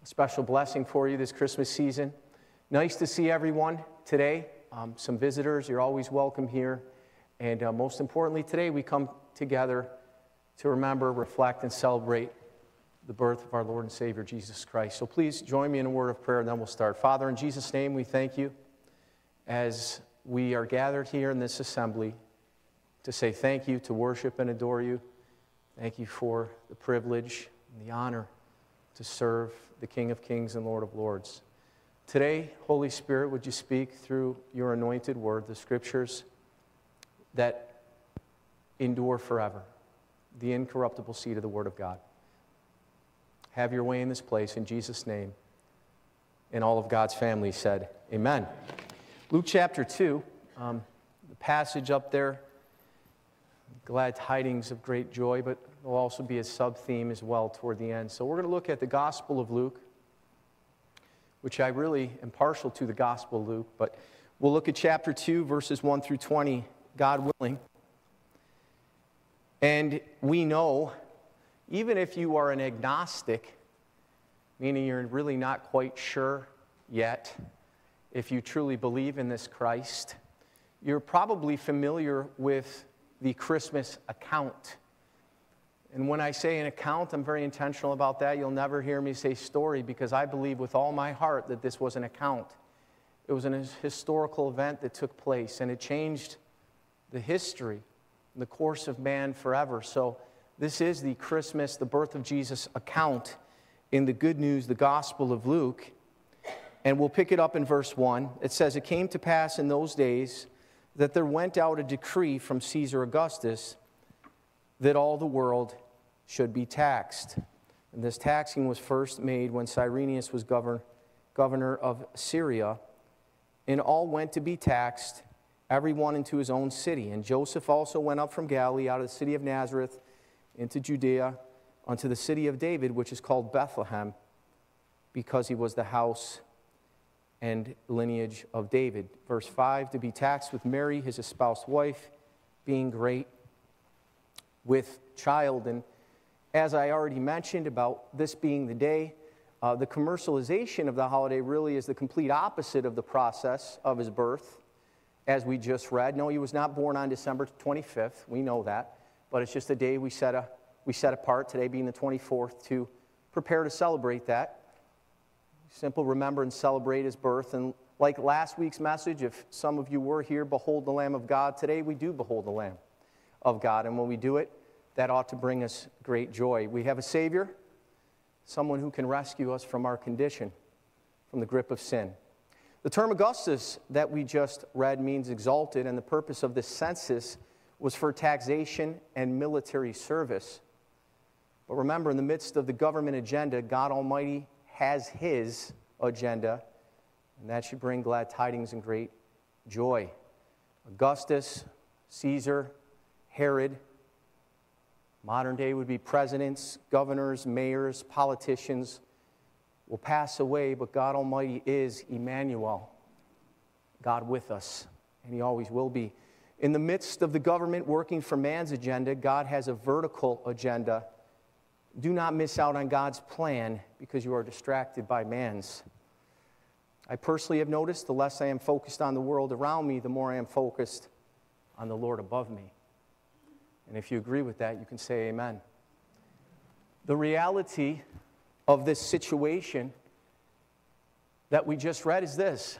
A special blessing for you this Christmas season. Nice to see everyone today. Some visitors, you're always welcome here. And most importantly, today we come together to remember, reflect, and celebrate the birth of our Lord and Savior, Jesus Christ. So please join me in a word of prayer, and then we'll start. Father, in Jesus' name, we thank you as we are gathered here in this assembly to say thank you, to worship and adore you. Thank you for the privilege and the honor to serve the King of Kings and Lord of Lords. Today, Holy Spirit, would you speak through your anointed word, the scriptures that endure forever, the incorruptible seed of the Word of God. Have your way in this place, in Jesus' name. And all of God's family said, amen. Luke chapter 2, the passage up there, glad tidings of great joy, but there'll also be a sub-theme as well toward the end. So we're going to look at the Gospel of Luke, which I really am partial to the Gospel of Luke, but we'll look at chapter 2, verses 1 through 20, God willing. And we know, even if you are an agnostic, meaning you're really not quite sure yet if you truly believe in this Christ, you're probably familiar with the Christmas account. And when I say an account, I'm very intentional about that. You'll never hear me say story, because I believe with all my heart that this was an account. It was an historical event that took place, and it changed the history, the course of man forever. So this is the Christmas, the birth of Jesus account in the good news, the Gospel of Luke. And we'll pick it up in verse 1. It says, "It came to pass in those days that there went out a decree from Caesar Augustus that all the world should be taxed. And this taxing was first made when Cyrenius was governor of Syria. And all went to be taxed, every one into his own city. And Joseph also went up from Galilee out of the city of Nazareth into Judea unto the city of David, which is called Bethlehem, because he was the house and lineage of David." Verse 5, "To be taxed with Mary, his espoused wife, being great with child." And as I already mentioned about this being the day, the commercialization of the holiday really is the complete opposite of the process of his birth, as we just read. No, he was not born on December 25th. We know that. But it's just a day we set apart, today being the 24th, to prepare to celebrate that. Simple, remember and celebrate his birth. And like last week's message, if some of you were here, behold the Lamb of God. Today we do behold the Lamb of God. And when we do it, that ought to bring us great joy. We have a Savior, someone who can rescue us from our condition, from the grip of sin. The term Augustus that we just read means exalted, and the purpose of this census was for taxation and military service. But remember, in the midst of the government agenda, God Almighty has his agenda, and that should bring glad tidings and great joy. Augustus, Caesar, Herod, modern day would be presidents, governors, mayors, politicians, will pass away, but God Almighty is Emmanuel, God with us, and he always will be. In the midst of the government working for man's agenda, God has a vertical agenda. Do not miss out on God's plan because you are distracted by man's. I personally have noticed the less I am focused on the world around me, the more I am focused on the Lord above me. And if you agree with that, you can say amen. The reality of this situation that we just read is this.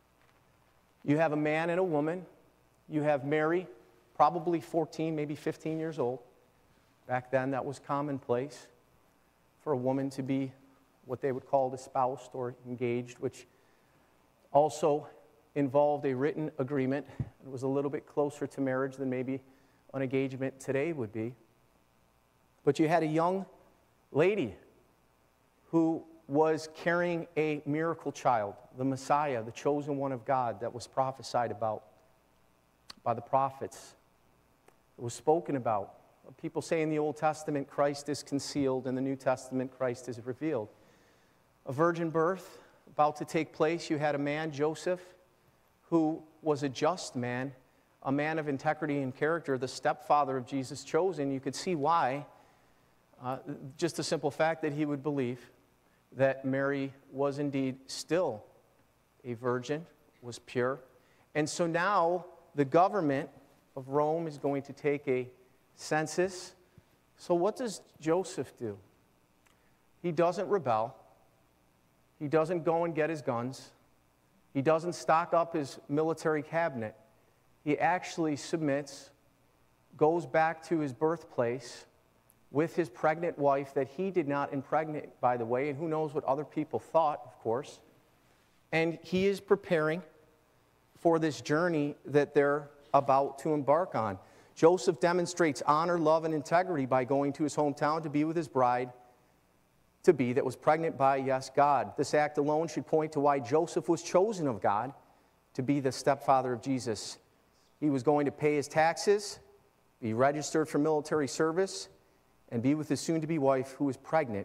You have a man and a woman. You have Mary, probably 14, maybe 15 years old. Back then, that was commonplace for a woman to be what they would call espoused or engaged, which also involved a written agreement. It was a little bit closer to marriage than maybe an engagement today would be. But you had a young lady who was carrying a miracle child, the Messiah, the chosen one of God that was prophesied about by the prophets. It was spoken about. People say in the Old Testament, Christ is concealed. In the New Testament, Christ is revealed. A virgin birth about to take place. You had a man, Joseph, who was a just man, a man of integrity and character, the stepfather of Jesus chosen. You could see why. Just the simple fact that he would believe. that Mary was indeed still a virgin, was pure. And so now the government of Rome is going to take a census. So what does Joseph do? He doesn't rebel. He doesn't go and get his guns. He doesn't stock up his military cabinet. He actually submits, goes back to his birthplace with his pregnant wife that he did not impregnate, by the way, and who knows what other people thought, of course. And he is preparing for this journey that they're about to embark on. Joseph demonstrates honor, love, and integrity by going to his hometown to be with his bride-to-be that was pregnant by, yes, God. This act alone should point to why Joseph was chosen of God to be the stepfather of Jesus. He was going to pay his taxes, be registered for military service, and be with his soon-to-be wife who was pregnant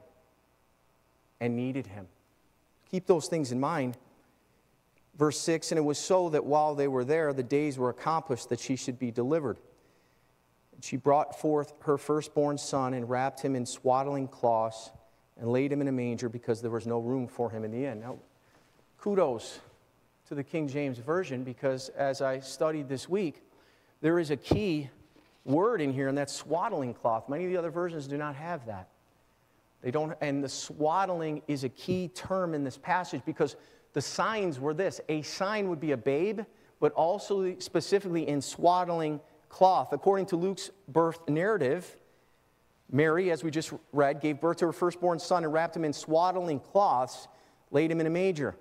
and needed him. Keep those things in mind. Verse 6, and it was so that while they were there, the days were accomplished that she should be delivered. And she brought forth her firstborn son and wrapped him in swaddling cloths and laid him in a manger because there was no room for him in the inn. Now, kudos to the King James Version, because as I studied this week, there is a key word in here, and that's swaddling cloth. Many of the other versions do not have that. They don't, and the swaddling is a key term in this passage because the signs were this. A sign would be a babe, but also specifically in swaddling cloth. According to Luke's birth narrative, Mary, as we just read, gave birth to her firstborn son and wrapped him in swaddling cloths, laid him in a manger.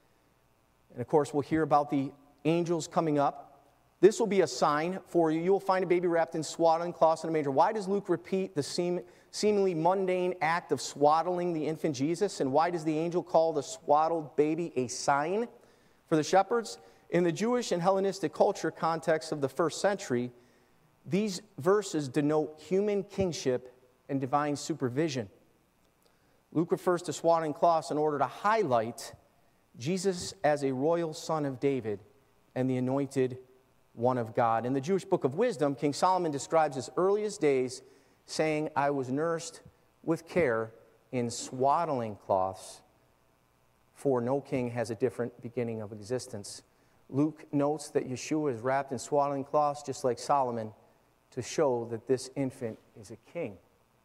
And of course, we'll hear about the angels coming up. This will be a sign for you. You will find a baby wrapped in swaddling cloths in a manger. Why does Luke repeat the seemingly mundane act of swaddling the infant Jesus? And why does the angel call the swaddled baby a sign for the shepherds? In the Jewish and Hellenistic culture context of the first century, these verses denote human kingship and divine supervision. Luke refers to swaddling cloths in order to highlight Jesus as a royal son of David and the anointed one of God. In the Jewish book of Wisdom, King Solomon describes his earliest days, saying, I was nursed with care in swaddling cloths, for no king has a different beginning of existence. Luke notes that Yeshua is wrapped in swaddling cloths, just like Solomon, to show that this infant is a king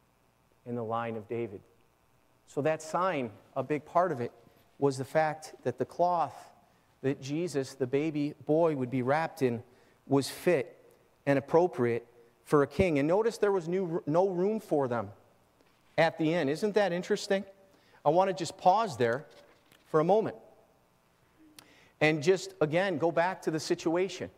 in the line of David. So that sign, a big part of it, was the fact that the cloth that Jesus, the baby boy, would be wrapped in was fit and appropriate for a king. And notice there was no room for them at the inn. Isn't that interesting? I want to just pause there for a moment and just, again, go back to the situation.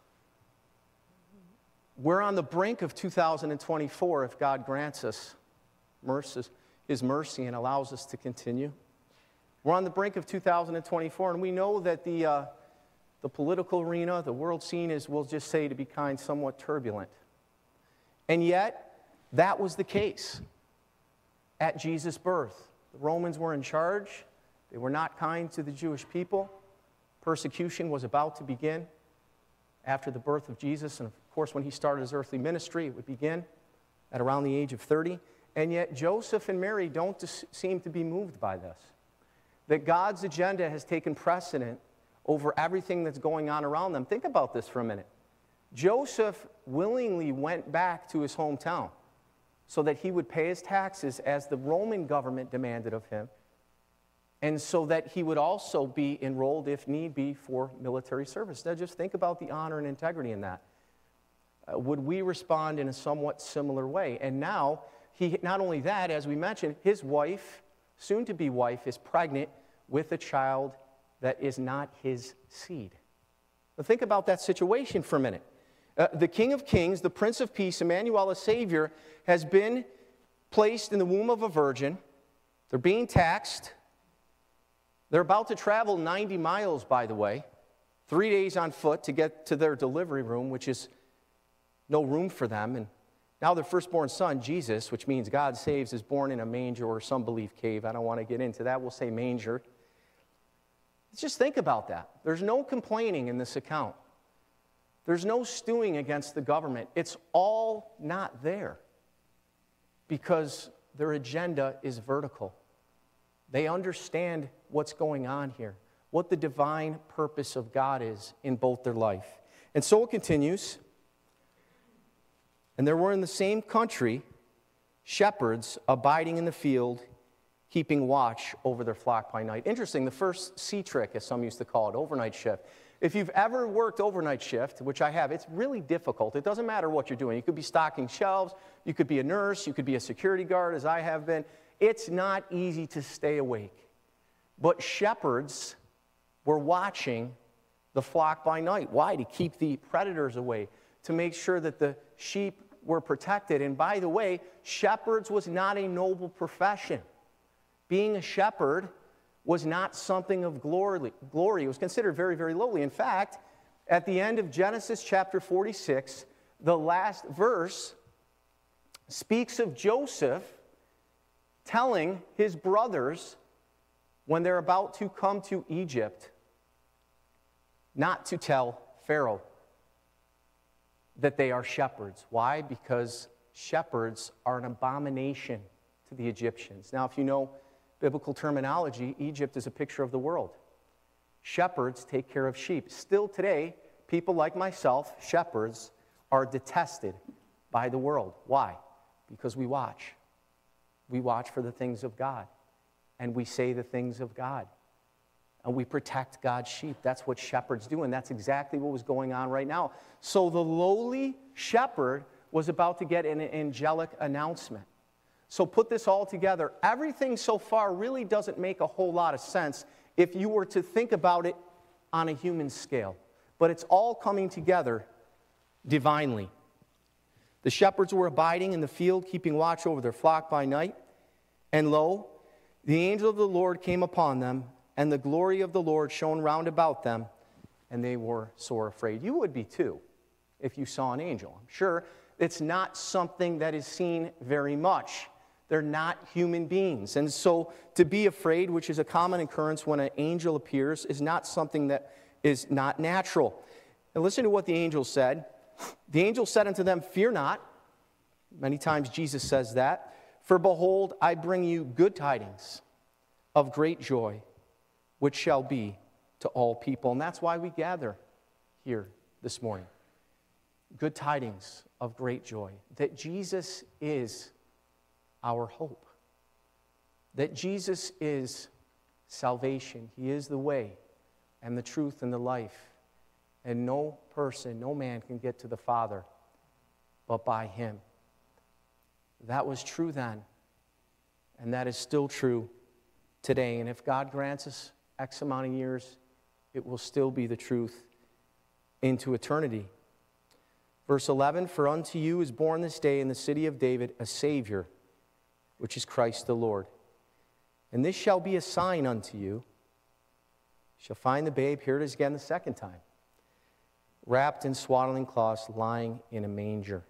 We're on the brink of 2024 if God grants us His mercy and allows us to continue. We're on the brink of 2024, and we know that the political arena, the world scene is, we'll just say to be kind, somewhat turbulent. And yet, that was the case at Jesus' birth. The Romans were in charge. They were not kind to the Jewish people. Persecution was about to begin after the birth of Jesus. And of course, when he started his earthly ministry, it would begin at around the age of 30. And yet, Joseph and Mary don't seem to be moved by this. That God's agenda has taken precedent over everything that's going on around them. Think about this for a minute. Joseph willingly went back to his hometown so that he would pay his taxes as the Roman government demanded of him, and so that he would also be enrolled, if need be, for military service. Now just think about the honor and integrity in that. Would we respond in a somewhat similar way? And now, not only that, as we mentioned, his wife, soon-to-be wife, is pregnant with a child that is not his seed. Now think about that situation for a minute. The King of Kings, the Prince of Peace, Emmanuel, the Savior, has been placed in the womb of a virgin. They're being taxed. They're about to travel 90 miles, by the way, 3 days on foot to get to their delivery room, which is no room for them. And now their firstborn son, Jesus, which means God saves, is born in a manger, or some believe cave. I don't want to get into that. We'll say manger. Let's just think about that. There's no complaining in this account. There's no stewing against the government. It's all not there because their agenda is vertical. They understand what's going on here, what the divine purpose of God is in both their life. And so it continues. And there were in the same country shepherds abiding in the field, keeping watch over their flock by night. Interesting, the first C trick, as some used to call it, overnight shift. If you've ever worked overnight shift, which I have, it's really difficult. It doesn't matter what you're doing. You could be stocking shelves, you could be a nurse, you could be a security guard, as I have been. It's not easy to stay awake. But shepherds were watching the flock by night. Why? To keep the predators away, to make sure that the sheep were protected. And by the way, shepherds was not a noble profession. Being a shepherd was not something of glory. It was considered very, very lowly. In fact, at the end of Genesis chapter 46, the last verse speaks of Joseph telling his brothers when they're about to come to Egypt not to tell Pharaoh that they are shepherds. Why? Because shepherds are an abomination to the Egyptians. Now, if you know biblical terminology, Egypt is a picture of the world. Shepherds take care of sheep. Still today, people like myself, shepherds, are detested by the world. Why? Because we watch. We watch for the things of God, and we say the things of God, and we protect God's sheep. That's what shepherds do, and that's exactly what was going on right now. So the lowly shepherd was about to get an angelic announcement. So put this all together. Everything so far really doesn't make a whole lot of sense if you were to think about it on a human scale. But it's all coming together divinely. The shepherds were abiding in the field, keeping watch over their flock by night. And lo, the angel of the Lord came upon them, and the glory of the Lord shone round about them, and they were sore afraid. You would be too if you saw an angel. I'm sure it's not something that is seen very much. They're not human beings. And so to be afraid, which is a common occurrence when an angel appears, is not something that is not natural. And listen to what the angel said. The angel said unto them, "Fear not." Many times Jesus says that. "For behold, I bring you good tidings of great joy, which shall be to all people." And that's why we gather here this morning. Good tidings of great joy. That Jesus is our hope. That Jesus is salvation. He is the way and the truth and the life. And no person, no man can get to the Father but by Him. That was true then, and that is still true today. And if God grants us X amount of years, it will still be the truth into eternity. Verse 11, "For unto you is born this day in the city of David a Savior, which is Christ the Lord. And this shall be a sign unto you. You shall find the babe," here it is again the second time, "wrapped in swaddling cloths, lying in a manger."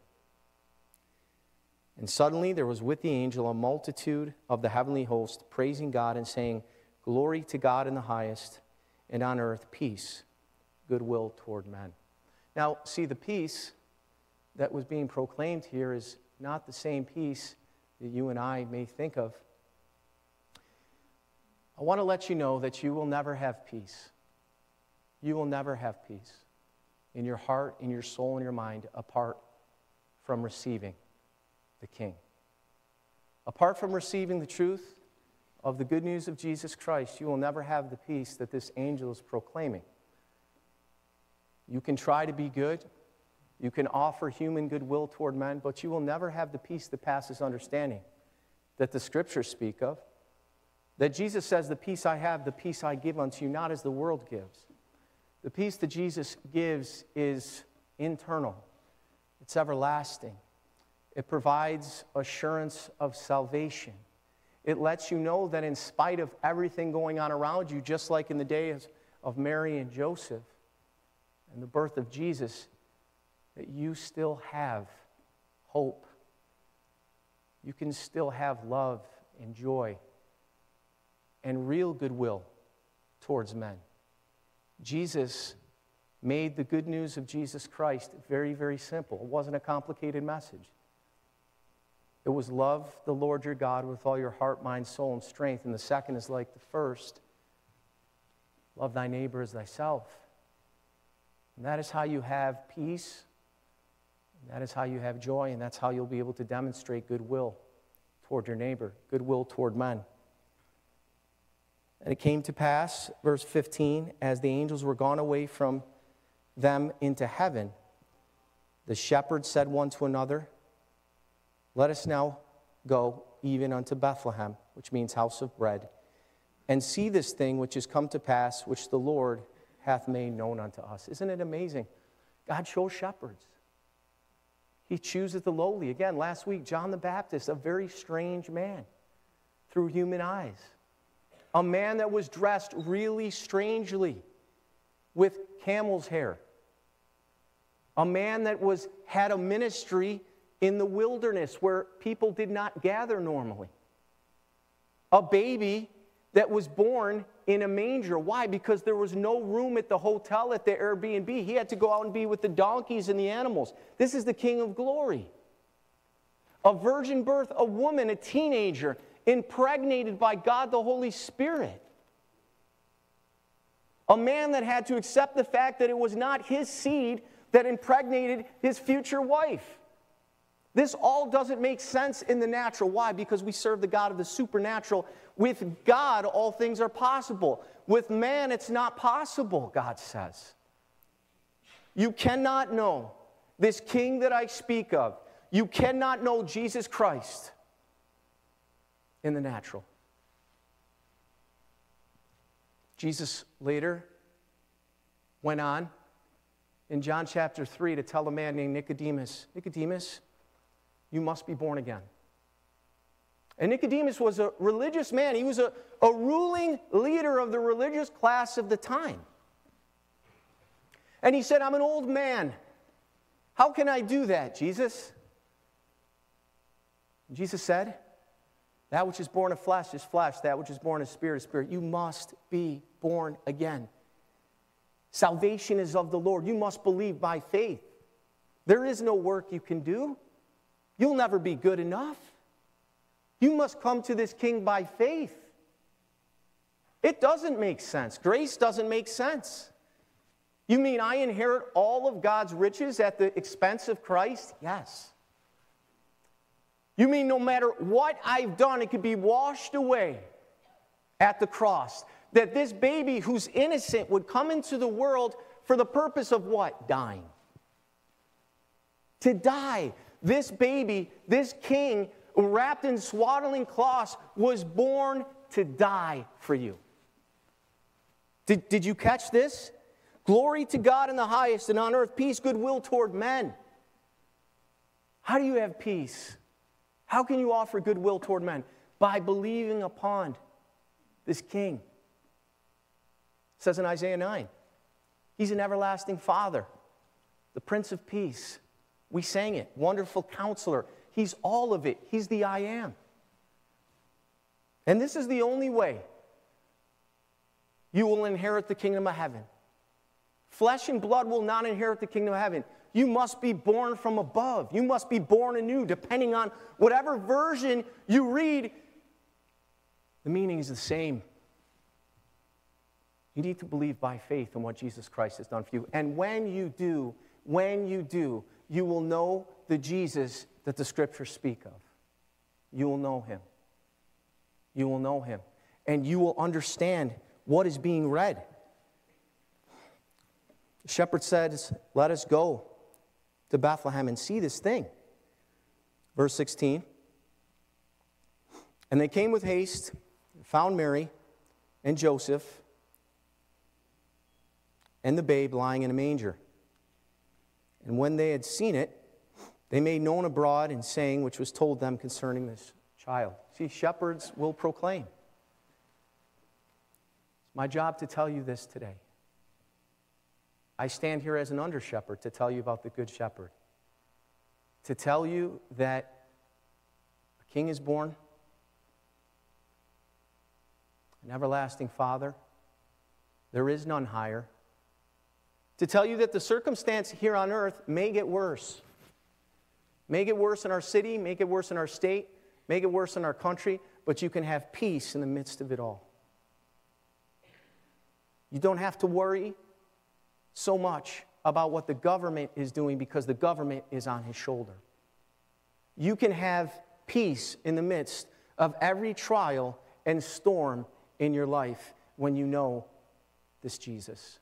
And suddenly there was with the angel a multitude of the heavenly host, praising God and saying, "Glory to God in the highest, and on earth peace, goodwill toward men." Now, see, the peace that was being proclaimed here is not the same peace that you and I may think of. I want to let you know that you will never have peace. You will never have peace in your heart, in your soul, in your mind, apart from receiving the King. Apart from receiving the truth of the good news of Jesus Christ, you will never have the peace that this angel is proclaiming. You can try to be good. You can offer human goodwill toward men, but you will never have the peace that passes understanding that the Scriptures speak of. That Jesus says, "The peace I have, the peace I give unto you, not as the world gives." The peace that Jesus gives is internal. It's everlasting. It provides assurance of salvation. It lets you know that in spite of everything going on around you, just like in the days of Mary and Joseph and the birth of Jesus, that you still have hope. You can still have love and joy and real goodwill towards men. Jesus made the good news of Jesus Christ very, very simple. It wasn't a complicated message. It was love the Lord your God with all your heart, mind, soul, and strength. And the second is like the first. Love thy neighbor as thyself. And that is how you have peace. And that is how you have joy. And that's how you'll be able to demonstrate goodwill toward your neighbor, goodwill toward men. And it came to pass, verse 15, as the angels were gone away from them into heaven, the shepherds said one to another, let us now go even unto Bethlehem, which means house of bread, and see this thing which is come to pass, which the Lord hath made known unto us. Isn't it amazing? God shows shepherds. He chooses the lowly. Again, last week, John the Baptist, a very strange man through human eyes. A man that was dressed really strangely with camel's hair. A man that had a ministry in the wilderness where people did not gather normally. A baby that was born in a manger. Why? Because there was no room at the hotel, at the Airbnb. He had to go out and be with the donkeys and the animals. This is the King of Glory. A virgin birth, a woman, a teenager, impregnated by God the Holy Spirit. A man that had to accept the fact that it was not his seed that impregnated his future wife. This all doesn't make sense in the natural. Why? Because we serve the God of the supernatural. With God, all things are possible. With man, it's not possible, God says. You cannot know this King that I speak of. You cannot know Jesus Christ in the natural. Jesus later went on in John chapter 3 to tell a man named Nicodemus, Nicodemus, you must be born again. And Nicodemus was a religious man. He was a ruling leader of the religious class of the time. And he said, I'm an old man. How can I do that, Jesus? And Jesus said, that which is born of flesh is flesh. That which is born of spirit is spirit. You must be born again. Salvation is of the Lord. You must believe by faith. There is no work you can do. You'll never be good enough. You must come to this King by faith. It doesn't make sense. Grace doesn't make sense. You mean I inherit all of God's riches at the expense of Christ? Yes. You mean no matter what I've done, it could be washed away at the cross? That this baby who's innocent would come into the world for the purpose of what? Dying. To die. This baby, this king, wrapped in swaddling cloths, was born to die for you. Did you catch this? Glory to God in the highest, and on earth peace, goodwill toward men. How do you have peace? How can you offer goodwill toward men? By believing upon this king. It says in Isaiah 9, he's an everlasting Father, the Prince of Peace. We sang it, Wonderful Counselor. He's all of it. He's the I am. And this is the only way you will inherit the kingdom of heaven. Flesh and blood will not inherit the kingdom of heaven. You must be born from above. You must be born anew, depending on whatever version you read. The meaning is the same. You need to believe by faith in what Jesus Christ has done for you. And when you do, you will know the Jesus that the Scriptures speak of. You will know him. You will know him. And you will understand what is being read. The shepherd says, let us go to Bethlehem and see this thing. Verse 16. And they came with haste, found Mary and Joseph and the babe lying in a manger. And when they had seen it, they made known abroad and saying, which was told them concerning this child. See, shepherds will proclaim. It's my job to tell you this today. I stand here as an under-shepherd to tell you about the Good Shepherd. To tell you that a king is born, an everlasting Father. There is none higher. To tell you that the circumstance here on earth may get worse. Make it worse in our city, make it worse in our state, make it worse in our country, but you can have peace in the midst of it all. You don't have to worry so much about what the government is doing because the government is on his shoulder. You can have peace in the midst of every trial and storm in your life when you know this Jesus.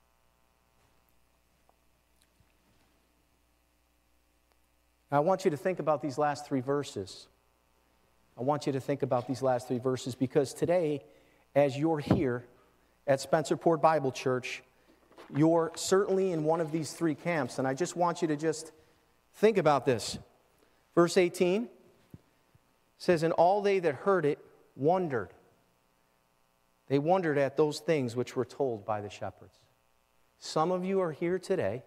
Now, I want you to think about these last 3 verses. I want you to think about these last 3 verses because today, as you're here at Spencerport Bible Church, you're certainly in one of these 3 camps, and I just want you to just think about this. Verse 18 says, "And all they that heard it wondered." They wondered at those things which were told by the shepherds. Some of you are here today,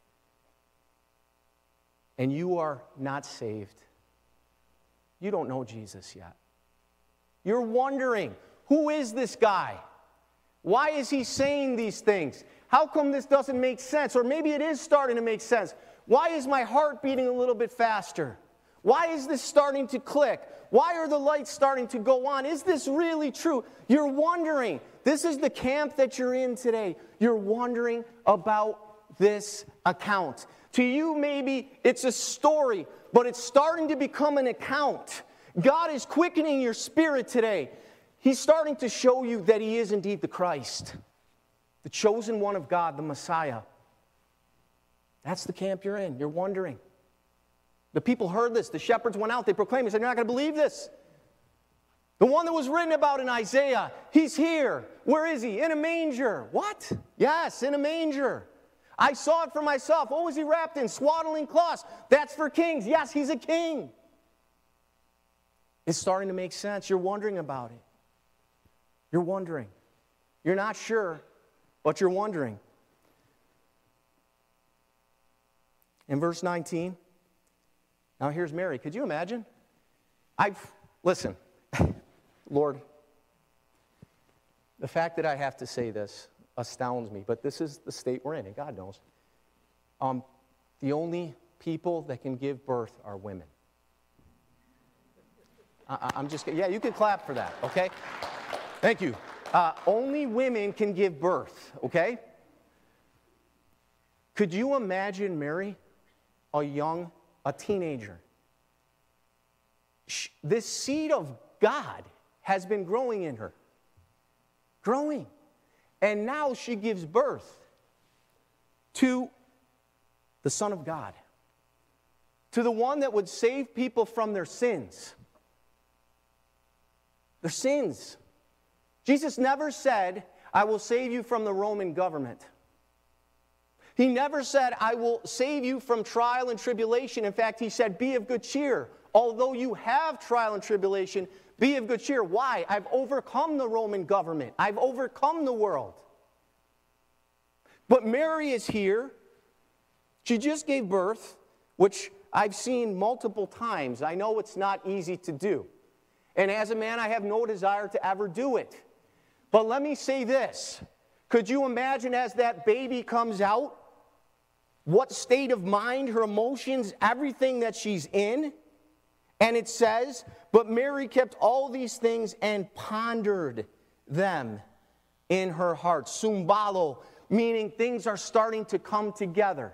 and you are not saved. You don't know Jesus yet. You're wondering, who is this guy? Why is he saying these things? How come this doesn't make sense? Or maybe it is starting to make sense. Why is my heart beating a little bit faster? Why is this starting to click? Why are the lights starting to go on? Is this really true? You're wondering. This is the camp that you're in today. You're wondering about this account. To you, maybe it's a story, but it's starting to become an account. God is quickening your spirit today. He's starting to show you that he is indeed the Christ, the chosen one of God, the Messiah. That's the camp you're in. You're wondering. The people heard this. The shepherds went out. They proclaimed. They said, "You're not going to believe this. The one that was written about in Isaiah, he's here. Where is he? In a manger." What? Yes, in a manger. I saw it for myself. What was he wrapped in? Swaddling cloths. That's for kings. Yes, he's a king. It's starting to make sense. You're wondering about it. You're wondering. You're not sure, but you're wondering. In verse 19, now here's Mary. Could you imagine? Listen, Lord, the fact that I have to say this astounds me, but this is the state we're in, and God knows. The only people that can give birth are women. I'm just kidding. Yeah, you can clap for that, okay? Thank you. Only women can give birth, okay? Could you imagine Mary, a teenager? This seed of God has been growing in her. Growing. And now she gives birth to the Son of God. To the one that would save people from their sins. Their sins. Jesus never said, "I will save you from the Roman government." He never said, "I will save you from trial and tribulation." In fact, he said, "Be of good cheer. Although you have trial and tribulation, be of good cheer." Why? I've overcome the Roman government. I've overcome the world. But Mary is here. She just gave birth, which I've seen multiple times. I know it's not easy to do. And as a man, I have no desire to ever do it. But let me say this. Could you imagine as that baby comes out, what state of mind, her emotions, everything that she's in? And it says, "But Mary kept all these things and pondered them in her heart." Sumbalo, meaning things are starting to come together.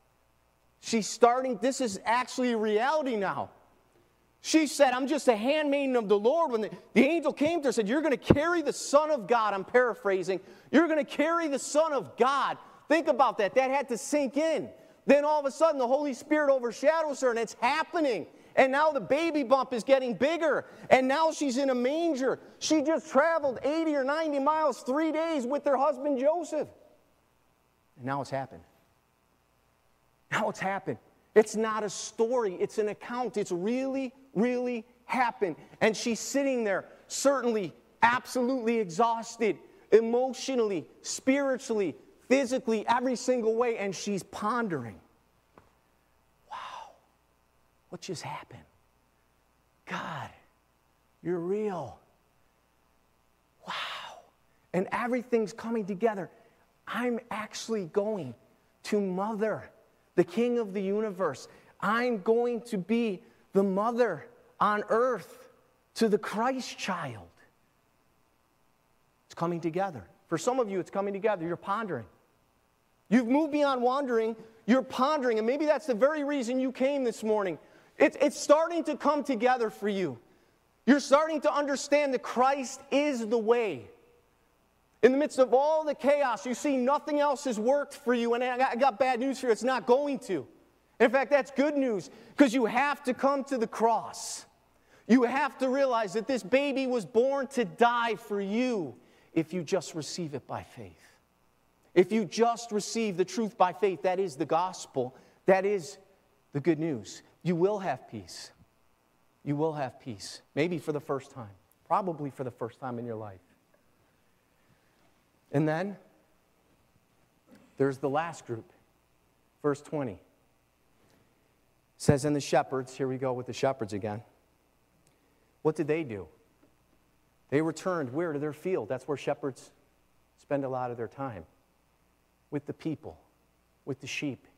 This is actually a reality now. She said, "I'm just a handmaiden of the Lord." When the angel came to her and said, "You're going to carry the Son of God." I'm paraphrasing. "You're going to carry the Son of God." Think about that. That had to sink in. Then all of a sudden, the Holy Spirit overshadows her, and it's happening. And now the baby bump is getting bigger. And now she's in a manger. She just traveled 80 or 90 miles, 3 days with her husband Joseph. And now it's happened. Now it's happened. It's not a story. It's an account. It's really, really happened. And she's sitting there, certainly, absolutely exhausted, emotionally, spiritually, physically, every single way. And she's pondering. What just happened? God, you're real. Wow. And everything's coming together. I'm actually going to mother the King of the universe. I'm going to be the mother on earth to the Christ child. It's coming together. For some of you, it's coming together. You're pondering. You've moved beyond wandering. You're pondering. And maybe that's the very reason you came this morning. It's starting to come together for you. You're starting to understand that Christ is the way. In the midst of all the chaos, you see nothing else has worked for you. And I got bad news for you. It's not going to. In fact, that's good news, because you have to come to the cross. You have to realize that this baby was born to die for you if you just receive it by faith. If you just receive the truth by faith, that is the gospel. That is the good news. You will have peace. You will have peace. Maybe for the first time. Probably for the first time in your life. And then, there's the last group. Verse 20. It says, and the shepherds, here we go with the shepherds again. What did they do? They returned where? To their field. That's where shepherds spend a lot of their time. With the people. With the sheep.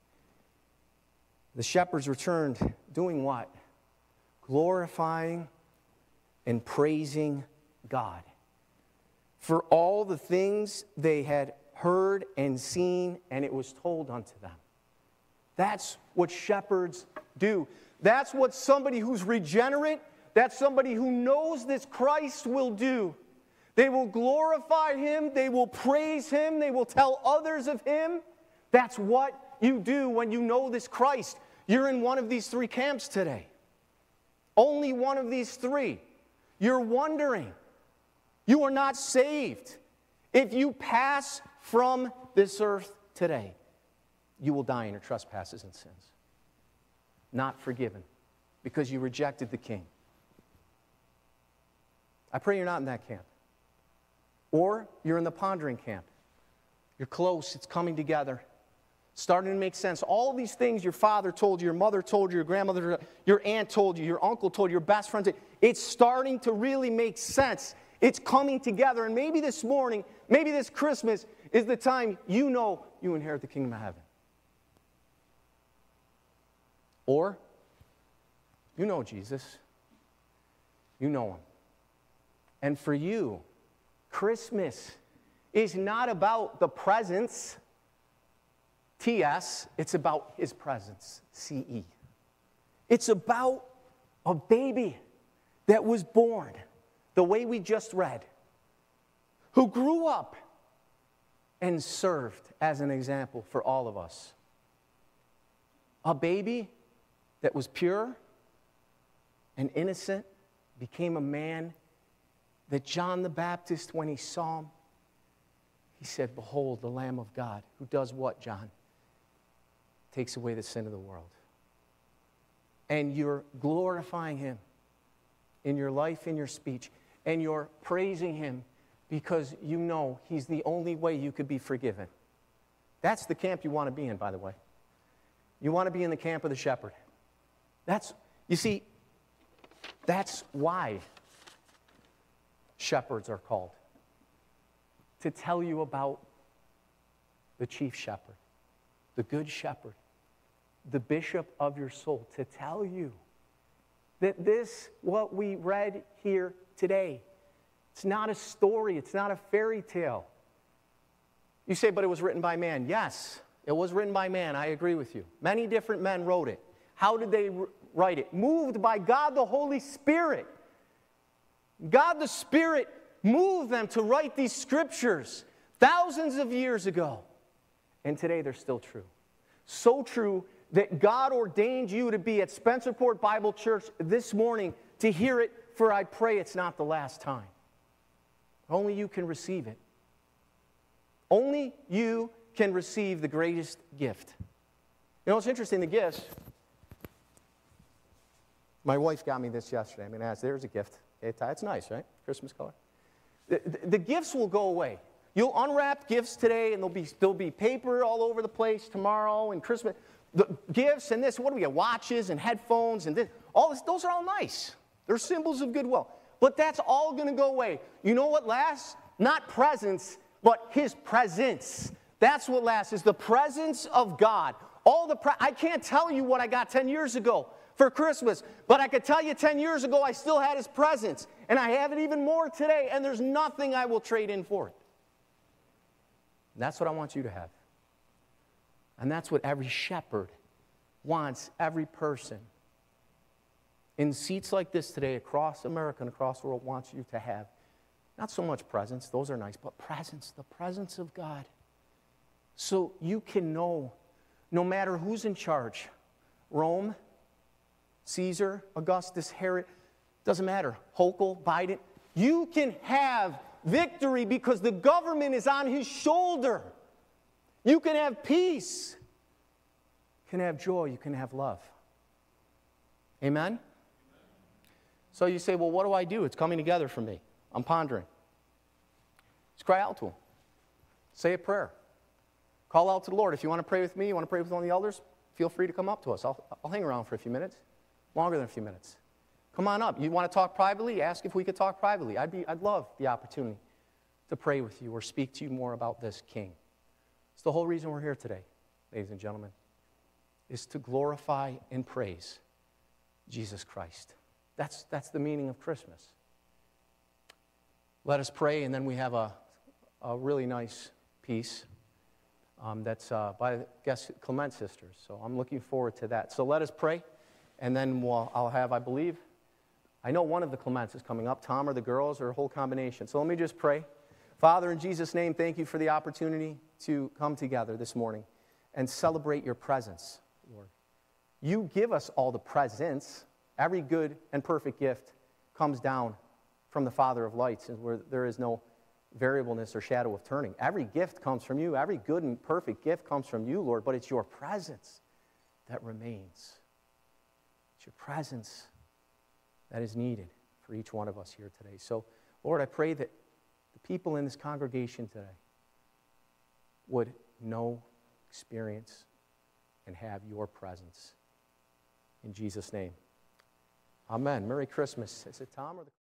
The shepherds returned doing what? Glorifying and praising God for all the things they had heard and seen, and it was told unto them. That's what shepherds do. That's what somebody who's regenerate, that's somebody who knows this Christ will do. They will glorify Him, they will praise Him, they will tell others of Him. That's what you do when you know this Christ. You're in one of these three camps today. Only one of these three. You're wondering. You are not saved. If you pass from this earth today, you will die in your trespasses and sins. Not forgiven because you rejected the King. I pray you're not in that camp. Or you're in the pondering camp. You're close. It's coming together. Starting to make sense. All these things your father told you, your mother told you, your grandmother, your aunt told you, your uncle told you, your best friend told you. It's starting to really make sense. It's coming together. And maybe this morning, maybe this Christmas is the time you know you inherit the kingdom of heaven. Or you know Jesus. You know Him. And for you, Christmas is not about the presents, TS, it's about His presence, CE. It's about a baby that was born, the way we just read, who grew up and served as an example for all of us. A baby that was pure and innocent became a man that John the Baptist, when he saw him, he said, behold, the Lamb of God, who does what, John? Takes away the sin of the world. And you're glorifying Him in your life, in your speech, and you're praising Him because you know He's the only way you could be forgiven. That's the camp you want to be in, by the way. You want to be in the camp of the shepherd. You see, that's why shepherds are called. To tell you about the chief shepherd, the good shepherd, the bishop of your soul, to tell you that this, what we read here today, it's not a story, it's not a fairy tale. You say, but it was written by man. Yes, it was written by man, I agree with you. Many different men wrote it. How did they write it? Moved by God the Holy Spirit. God the Spirit moved them to write these scriptures thousands of years ago. And today they're still true. So true that God ordained you to be at Spencerport Bible Church this morning to hear it, for I pray it's not the last time. Only you can receive it. Only you can receive the greatest gift. You know what's interesting? The gifts. My wife got me this yesterday. I mean, there's a gift. It's nice, right? Christmas color. The gifts will go away. You'll unwrap gifts today, and there'll be paper all over the place tomorrow and Christmas. The gifts and this, what do we get? Watches and headphones and this. All this, those are all nice. They're symbols of goodwill. But that's all going to go away. You know what lasts? Not presents, but His presence. That's what lasts, is the presence of God. I can't tell you what I got 10 years ago for Christmas, but I could tell you 10 years ago I still had his presents, and I have it even more today, and there's nothing I will trade in for it. And that's what I want you to have. And that's what every shepherd wants every person in seats like this today across America and across the world wants you to have. Not so much presents, those are nice, but presence, the presence of God. So you can know, no matter who's in charge, Rome, Caesar, Augustus, Herod, doesn't matter, Hochul, Biden, you can have victory because the government is on his shoulder. You can have peace. You can have joy. You can have love. Amen? So you say, well, what do I do? It's coming together for me. I'm pondering. Just cry out to him. Say a prayer. Call out to the Lord. If you want to pray with me, you want to pray with one of the elders, feel free to come up to us. I'll hang around for a few minutes, longer than a few minutes. Come on up. You want to talk privately? Ask if we could talk privately. I'd love the opportunity to pray with you or speak to you more about this King. It's the whole reason we're here today, ladies and gentlemen, is to glorify and praise Jesus Christ. That's the meaning of Christmas. Let us pray, and then we have a really nice piece that's by, I guess, Clement Sisters. So I'm looking forward to that. So let us pray, and then I'll have, I believe, I know one of the Clements is coming up, Tom or the girls or a whole combination. So let me just pray. Father, in Jesus' name, thank you for the opportunity to come together this morning and celebrate your presence, Lord. You give us all the presents. Every good and perfect gift comes down from the Father of lights, and where there is no variableness or shadow of turning. Every gift comes from you. Every good and perfect gift comes from you, Lord, but it's your presence that remains. It's your presence that is needed for each one of us here today. So, Lord, I pray that the people in this congregation today would know, experience, and have your presence. In Jesus' name. Amen. Merry Christmas. Is it Tom or the